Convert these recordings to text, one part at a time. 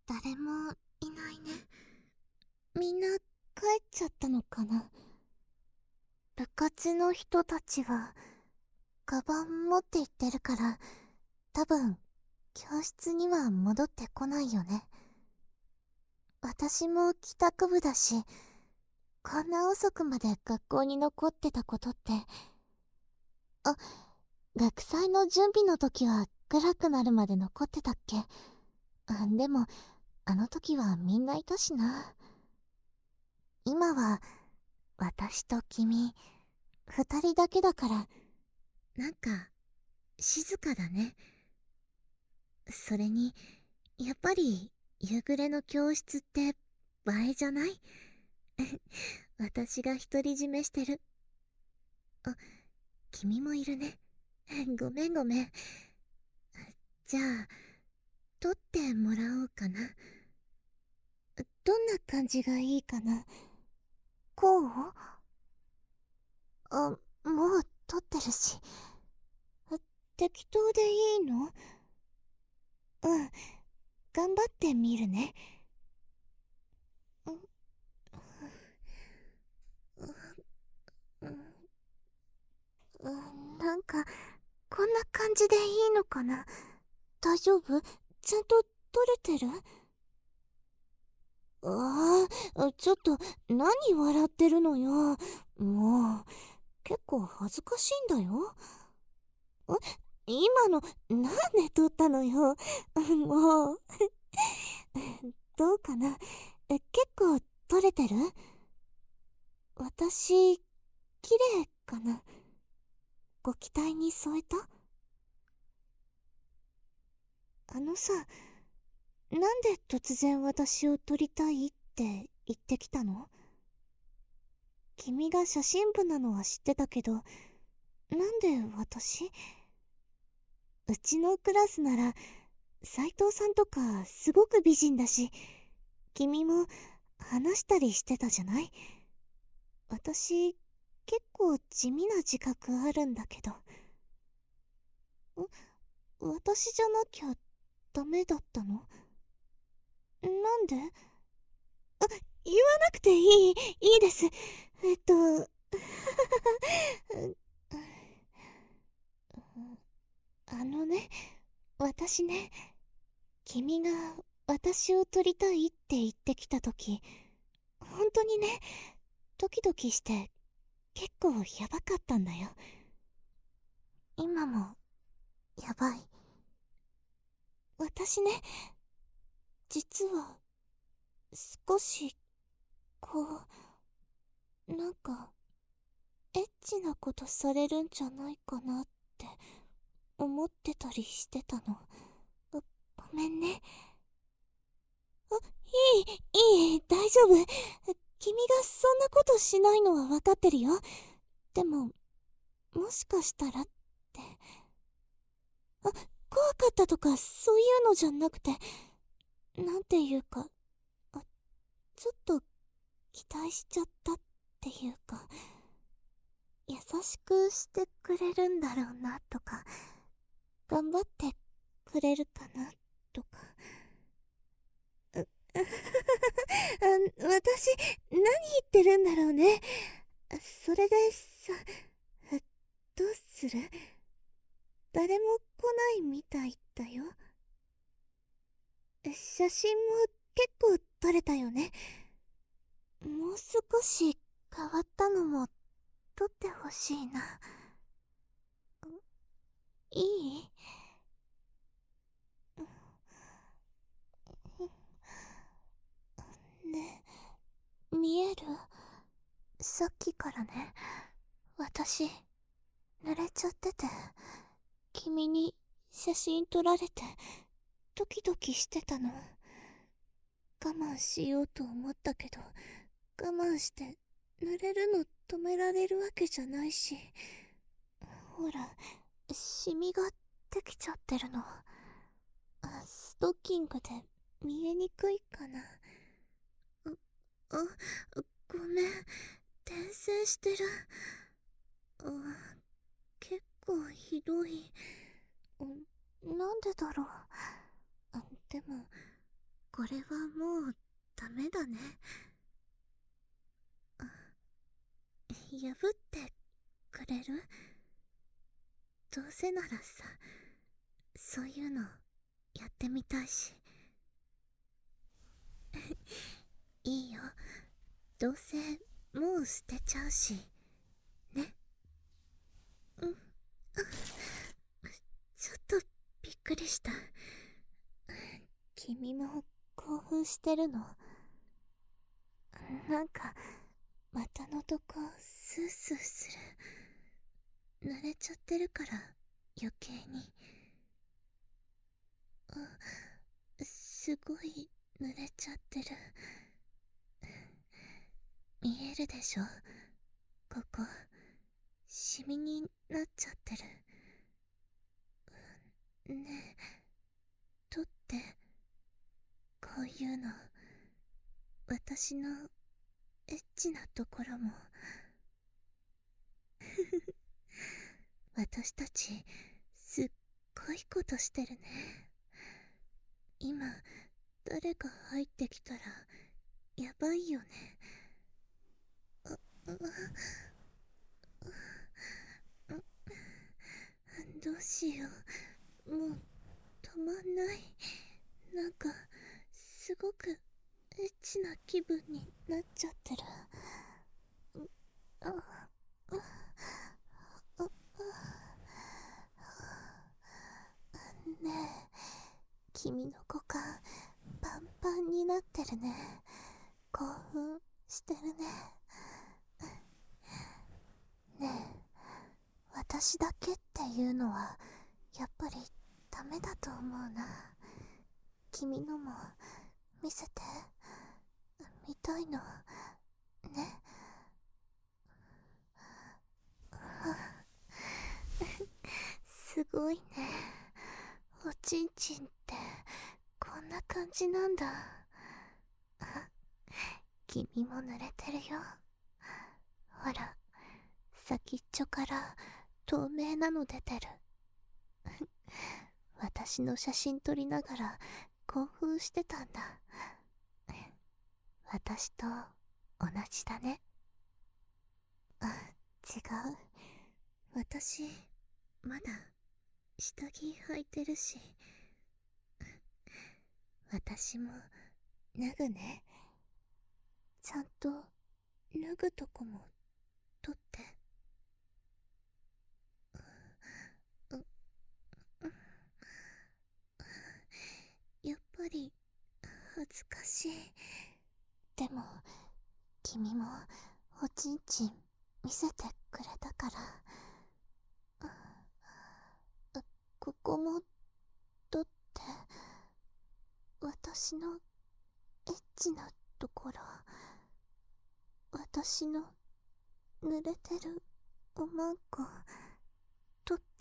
誰もいないね。みんな帰っちゃったのかな。部活の人たちはカバン持って行ってるから、多分教室には戻ってこないよね。私も帰宅部だし、こんな遅くまで学校に残ってたことって。あ、学祭の準備の時は暗くなるまで残ってたっけ。でもあの時はみんないたしな。今は私と君二人だけだから、なんか静かだね。それにやっぱり夕暮れの教室って映えじゃない？私が独り占めしてる。あ、君もいるね。ごめんごめん。じゃあ撮ってもらおうかな。どんな感じがいいかな。こう？もう撮ってるし。適当でいいの？うん、頑張ってみるね。なんかこんな感じでいいのかな。大丈夫？ちゃんと撮れてる？ちょっと何笑ってるのよ。もう結構恥ずかしいんだよ。今のなんで撮ったのよ。もうどうかな。結構撮れてる？私綺麗かな。ご期待に添えた？あのさ、なんで突然私を撮りたいって言ってきたの？君が写真部なのは知ってたけど、なんで私？うちのクラスなら斉藤さんとかすごく美人だし、君も話したりしてたじゃない？私結構地味な自覚あるんだけど。私じゃなきゃダメだったの？なんで？言わなくていいです。あのね、私ね、君が私を撮りたいって言ってきたとき、本当にね、ドキドキして結構やばかったんだよ。今もやばい。私ね、実は少しこなんかエッチなことされるんじゃないかなって思ってたりしてたの。ごめんね。大丈夫。君がそんなことしないのは分かってるよ。でも、もしかしたらって。怖かったとかそういうのじゃなくて、なんていうか、ちょっと期待しちゃったっていうか、優しくしてくれるんだろうなとか、頑張ってくれるかなとか。私、何言ってるんだろうね。それでさ、どうする？誰も来ないみたいだよ。写真も結構撮れたよね。もう少し変わったのも撮ってほしいな。いい？ね、見える？さっきからね、私濡れちゃってて、君に写真撮られてドキドキしてたの。我慢しようと思ったけど、我慢して濡れるの止められるわけじゃないし、ほらシミができちゃってるの。ストッキングで見えにくいかな。あ、ごめん、転生してる。あ、結構ひどい。なんでだろう。でもこれはもうダメだね。破ってくれる？どうせならさ、そういうのやってみたいし。いいよ。どうせもう捨てちゃうし。ね。うん。ちょっとびっくりした。君も興奮してるの？なんか、股のとこスースーする。慣れちゃってるから余計に。すごい濡れちゃってる。見えるでしょ、ここシミになっちゃってる。ねえ、取って。こういうの私のエッチなところも。私たちすっごいことしてるね。今誰か入ってきたらやばいよね。どうしよう、もう止まんない。なんかすごくエッチな気分になっちゃってる。あああねえ、君の股間パンパンになってるね。興奮してるね。ねえ、私だけっていうのはやっぱりダメだと思うな。君のも見せて。見たいのね。すごいね。おちんちんってこんな感じなんだ。君も濡れてるよ。ほら、先っちょから透明なの出てる。私の写真撮りながら興奮してたんだ。私と同じだね。違う。私まだ下着履いてるし。私も脱ぐね。ちゃんと脱ぐとこも撮って。やっぱり恥ずかしい。でも君もおちんちん見せてくれたから。ここも撮って。私のエッチなところ、私の濡れてるおまんこ撮って。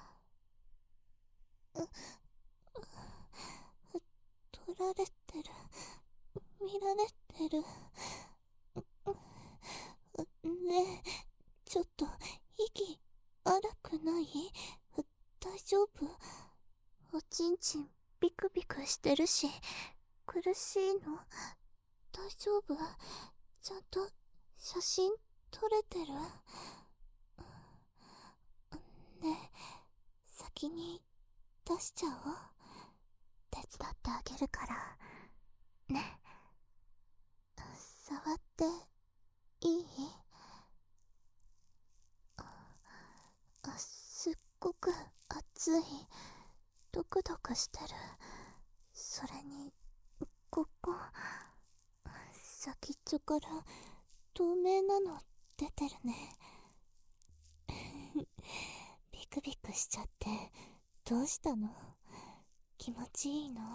撮られてる、見られてる。ねえ、ちょっと息荒くない？大丈夫？おちんちんビクビクしてるし苦しいの？大丈夫？ちゃんと写真撮れてる？ねえ、先に出しちゃおう。手伝ってあげるからね。触っていい？すっごく熱い。ドクドクしてる。それにここ先っちょから透明なの出てるね。ビクビクしちゃってどうしたの？気持ちいいの？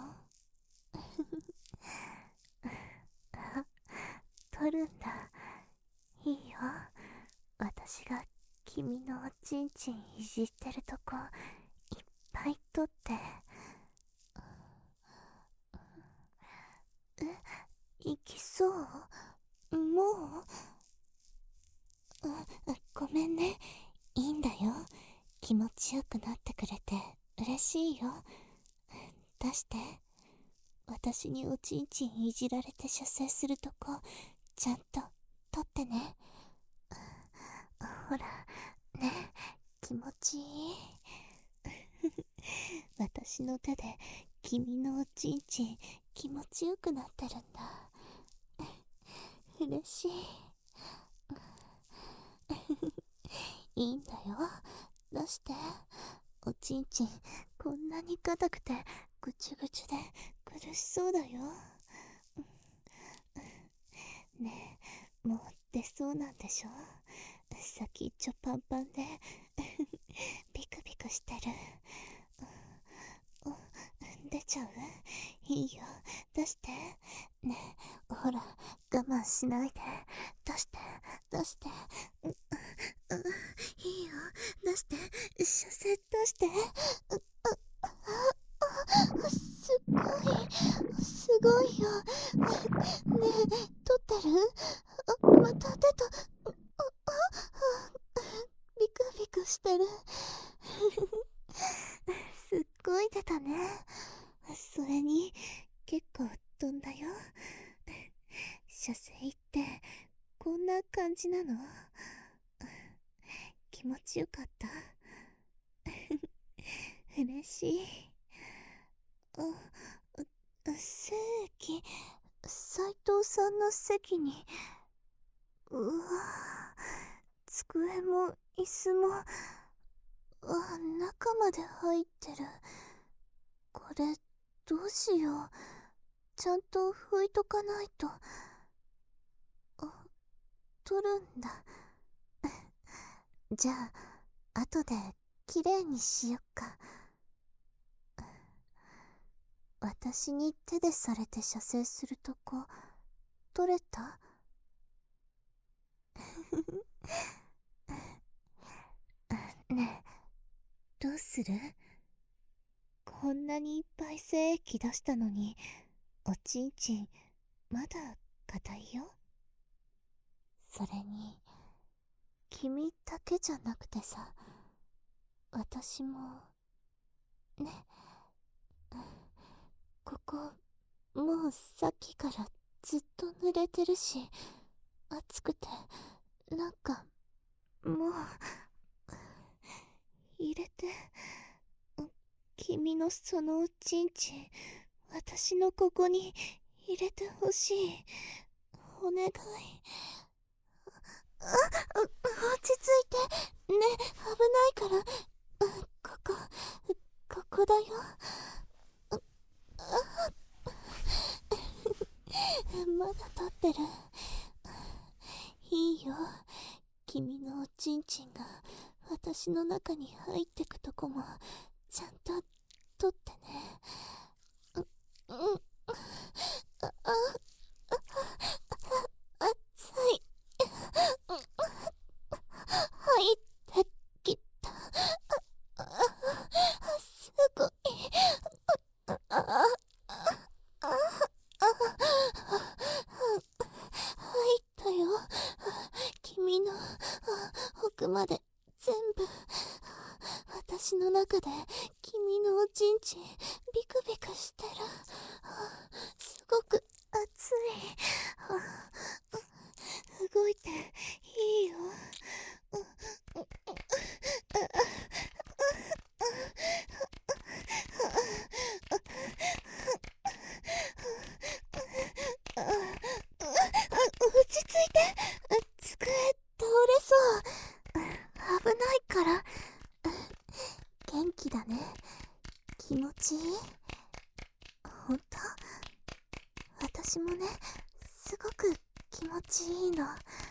あ、取るんだ。いいよ。私が君のおちんちんいじってるとこいっぱい取って。いきそう？もう？ごめんね。いいんだよ。気持ちよくなってくれて嬉しいよ。出して。 私におちんちんいじられて射精するとこ、ちゃんと撮ってね。ほら、ね、気持ちいい。私の手で君のおちんちん気持ちよくなってるんだ。嬉しい。いいんだよ。出して。おちんちんこんなに硬くてぐちゅぐちゅで苦しそうだよ。ねえ、もう出そうなんでしょ。先っちょパンパンでビクビクしてる。出ちゃう？いいよ、出して。ねえ、ほら、我慢しないで。出して、出して。いいよ、出して。射精出して。すごい、すごいよ。ねえ、撮ってる？また出た。ビクビクしてる。すっごい出たね。それに結構飛んだよ。射精ってこんな感じなの？気持ちよかった？嬉しい。席、斉藤さんの席に。うわ、机も椅子も中まで入ってる。これどうしよう。ちゃんと拭いとかないと。取るんだ。じゃあ後できれいにしよっか。私に手でされて射精するとこ取れた？ねえ、どうする？こんなにいっぱい精液出したのにおちんちんまだ硬いよ。それに君だけじゃなくてさ、私もね。ここもうさっきからずっと濡れてるし、暑くてなんかもう入れて。君のそのおちんちん私のここに入れてほしい。お願い。落ち着いてね。危ないから。ここだよ。まだ立ってる。いいよ、君のおちんちんが私の中に入ってくとこもちゃんと取ってね。熱い。入ってきた。すごい。入ったよ。君の奥まで全部。私の中で君のおちんちんビクビクしてる。すごく熱い。動いていいよ。落ち着いて。机倒れそう。危ないから。元気だね。気持ちいい？ほんと？私もね、すごく気持ちいいの。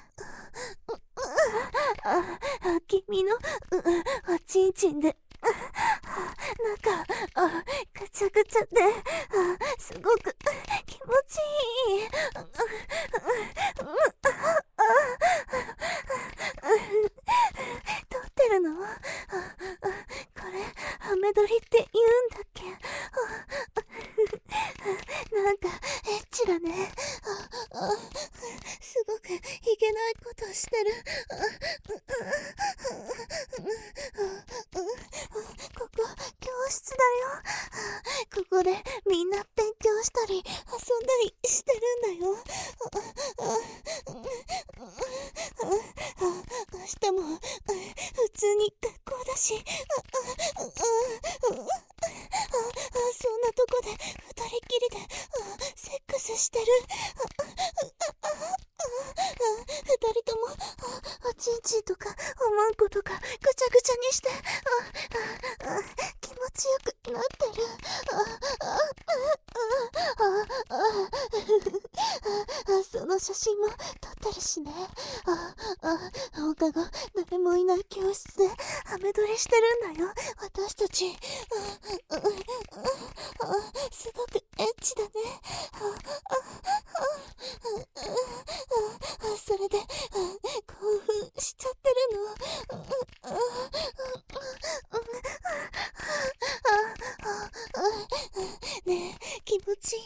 君のおちんちんでなんかぐちゃぐちゃですごく気持ちいい。撮ってるの？これハメ撮りって言うんだっけ？なんかエッチだね。すごくいけないことしてる。ここ教室だよ。ここでみんな勉強したり遊んだりしてるんだよ。明日も普通に学校だし、そんなとこで二人きりでセックスしてる。二人ともおちんちんとかおまんことかぐちゃぐちゃにして気持ちよくなってる。その写真も撮ってるしね。放課後誰もいない教室でハメ撮りしてるんだよ、私たち。すごくエッチだね。それで興奮しちゃってるの。ねえ、気持ちいい？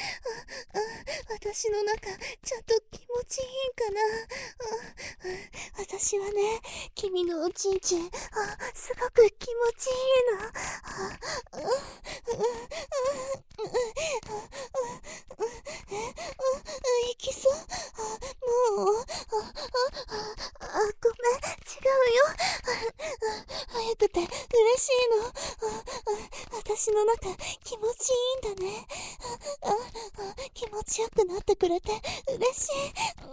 私の中ちゃんと気持ちいいかな？私はね、君のおちんちんすごく気持ちいいの。いきそう。もうごめん、違うよ。早くて嬉しいの。私の中気持ちいいんだね。気持ちよくなってくれて嬉しい。いい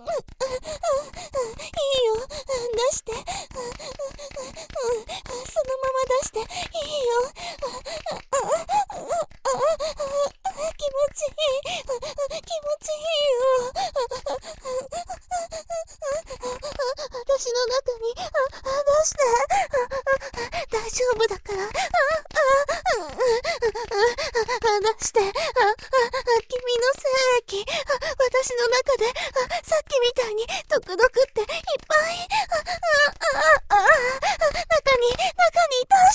よ、出して。そのまま出していいよ。気持ちいい。気持ちいいよ。私の中に出して。大丈夫だから。出して。君の精液、私の中でさっきみたいにドクドクっていっぱい中に出して。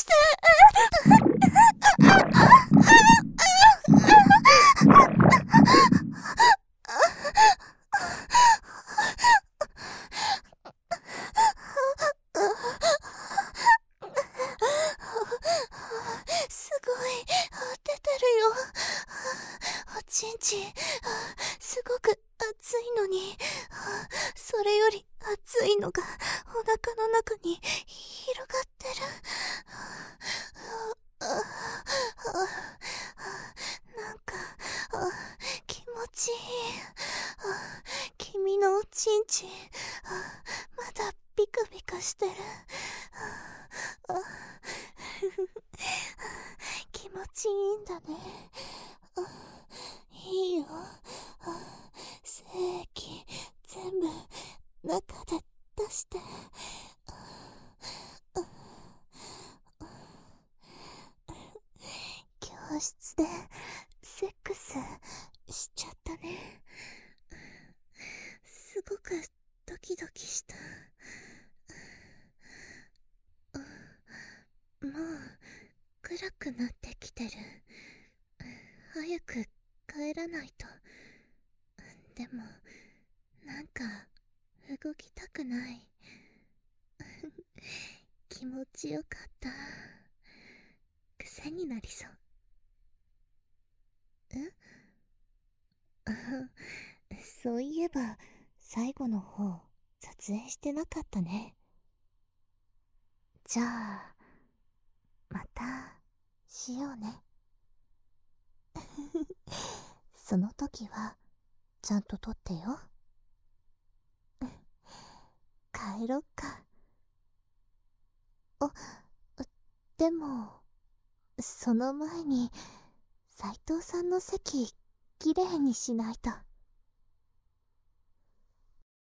すごい出てるよ。おちんちんすごく熱いのに、それより熱いのがお腹の中に広がってる。なんか気持ちいい。君のおちんちんまだビカビカしてる。気持ちいいんだね。いいよ。精液全部中で出して。教室でセックスしちゃったね。すごくドキドキした。もう暗くなってきてる。早く帰らないと。でもなんか動きたくない。気持ちよかった。癖になりそう。そういえば最後の方撮影してなかったね。じゃあまたしようね。その時はちゃんと撮ってよ。帰ろっか。でもその前に斉藤さんの席きれいにしないと。